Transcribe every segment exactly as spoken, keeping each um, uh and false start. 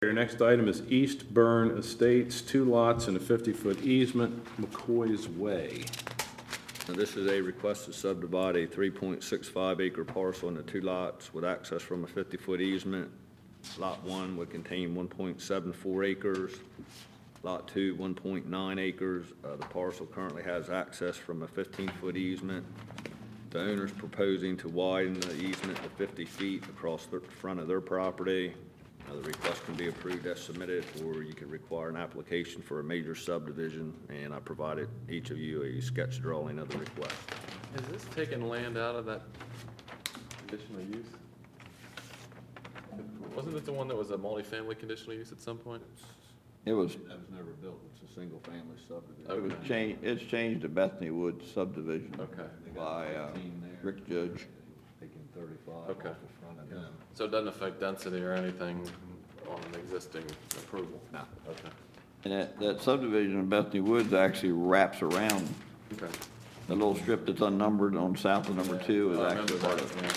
Your next item is East Burn Estates, two lots and a fifty-foot easement, McCoy's Way. Now, this is a request to subdivide a three point six five acre parcel into two lots with access from a fifty-foot easement. Lot one would contain one point seven four acres. Lot two, one point nine acres. Uh, the parcel currently has access from a fifteen-foot easement. The owner's proposing to widen the easement to fifty feet across the front of their property. Uh, the request can be approved as submitted, or you can require an application for a major subdivision, and I provided each of you a sketch drawing of the request. Is this taking land out of that conditional use? Wasn't it the one that was a multifamily conditional use at some point? It was, That was never built. It's a single-family subdivision. it was Okay. changed, it's changed to Bethany Woods subdivision Okay. by uh, Rick Judge. Taking thirty-five Okay. off the front of them. So it doesn't affect density or anything on an existing approval? No. Okay. And that, that subdivision in Bethany Woods actually wraps around. Okay. The little strip that's unnumbered on south of number two is I actually remember part that,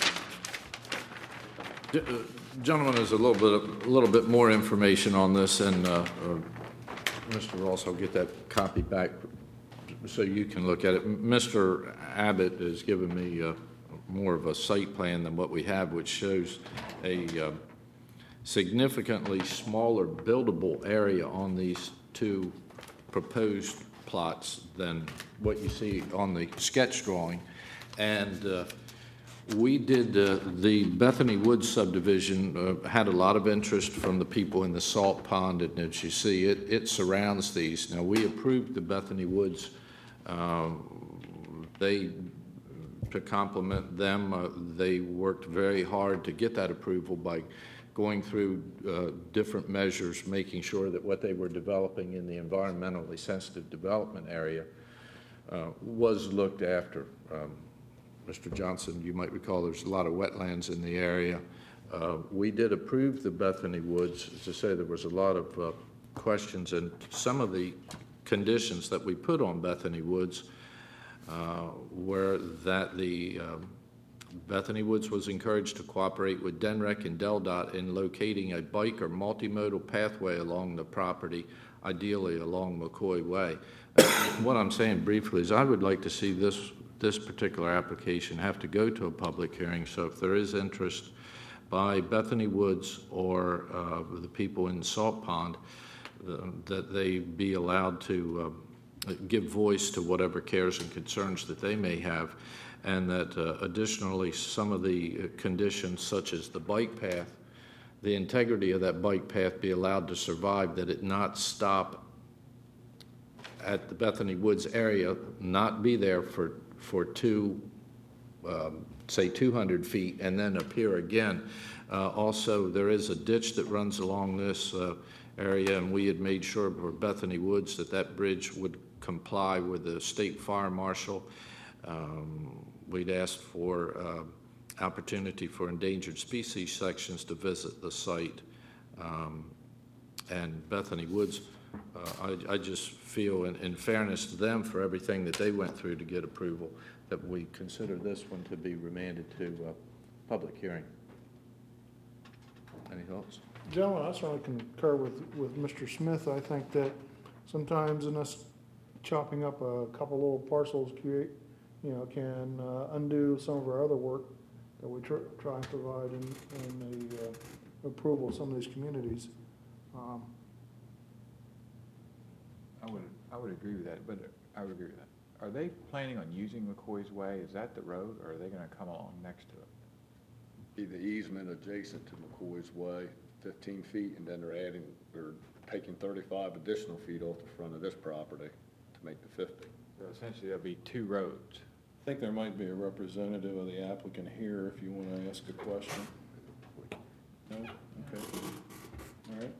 of it. yeah. Uh, Gentlemen, there's a little bit, a little bit more information on this, and uh, uh, Mister Ross, I'll get that copy back so you can look at it. Mister Abbott has given me uh, more of a site plan than what we have, which shows a uh, significantly smaller buildable area on these two proposed plots than what you see on the sketch drawing. And uh, we did, uh, the Bethany Woods subdivision uh, had a lot of interest from the people in the salt pond, and as you see, it, it surrounds these. Now, we approved the Bethany Woods. Uh, they, to compliment them, uh, they worked very hard to get that approval by going through uh, different measures, making sure that what they were developing in the environmentally sensitive development area uh, was looked after. Um, Mister Johnson, you might recall there's a lot of wetlands in the area. Uh, we did approve the Bethany Woods. To say there was a lot of uh, questions, and some of the conditions that we put on Bethany Woods uh, were that the um, Bethany Woods was encouraged to cooperate with D N R E C and DelDOT in locating a bike or multimodal pathway along the property, ideally along McCoy Way. Uh, what I'm saying briefly is I would like to see this this particular application have to go to a public hearing. So if there is interest by Bethany Woods or uh, the people in Salt Pond, uh, that they be allowed to uh, give voice to whatever cares and concerns that they may have, and that uh, additionally some of the conditions such as the bike path, the integrity of that bike path be allowed to survive, that it not stop at the Bethany Woods area, not be there for for two, um, say two hundred feet, and then appear again. Uh, also, there is a ditch that runs along this uh, area, and we had made sure for Bethany Woods that that bridge would comply with the state fire marshal. Um, we'd asked for uh, opportunity for endangered species sections to visit the site. Um, and Bethany Woods, Uh, I, I just feel, in, in fairness to them for everything that they went through to get approval, that we consider this one to be remanded to uh, public hearing. Any thoughts? Gentlemen, I certainly concur with, with Mister Smith. I think that sometimes in us chopping up a couple little parcels, create, you know, can uh, undo some of our other work that we tr- try and provide in, in the uh, approval of some of these communities. Um, I would, I would agree with that, but I would agree with that. Are they planning on using McCoy's Way? Is that the road, or are they gonna come along next to it? Be the easement adjacent to McCoy's Way, fifteen feet, and then they're adding, they're taking thirty-five additional feet off the front of this property to make the fifty. So essentially, there'll be two roads. I think there might be a representative of the applicant here if you want to ask a question. No? Okay. All right.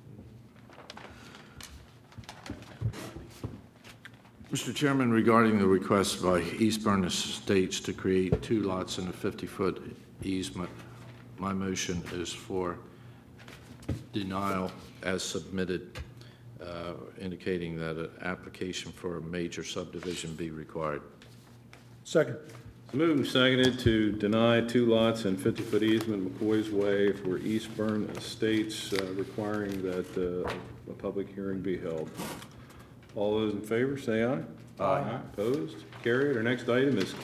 Mister Chairman, regarding the request by Eastburn Estates to create two lots in a fifty-foot easement, my motion is for denial as submitted, uh, indicating that an application for a major subdivision be required. Second. Moved and seconded to deny two lots and fifty-foot easement McCoy's Way for Eastburn Estates, uh, requiring that uh, a public hearing be held. All those in favor, say aye. Aye. Opposed? Carried. Our next item is